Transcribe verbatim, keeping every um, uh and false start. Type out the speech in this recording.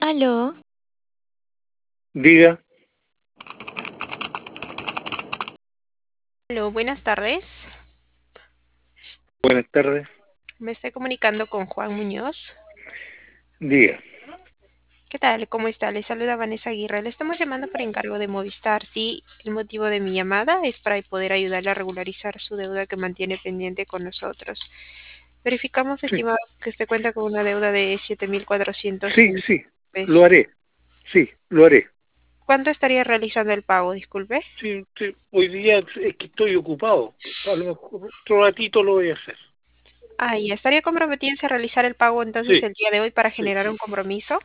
Aló, Diga, Aló, buenas tardes. buenas tardes, Me estoy comunicando con Juan Muñoz. diga. ¿Qué tal? ¿Cómo está? Le saluda Vanessa Aguirre. Le estamos llamando por encargo de Movistar. Sí, el motivo de mi llamada es para poder ayudarle a regularizar su deuda que mantiene pendiente con nosotros. Verificamos, Sí, estimado, que usted cuenta con una deuda de siete mil cuatrocientos sí, sí, lo pesos. haré, sí, lo haré. ¿Cuánto estaría realizando el pago? Disculpe. Sí, sí, hoy día es que estoy ocupado, a lo mejor otro ratito lo voy a hacer. Ah, ya estaría comprometido en realizar el pago entonces Sí, el día de hoy para sí, generar un compromiso.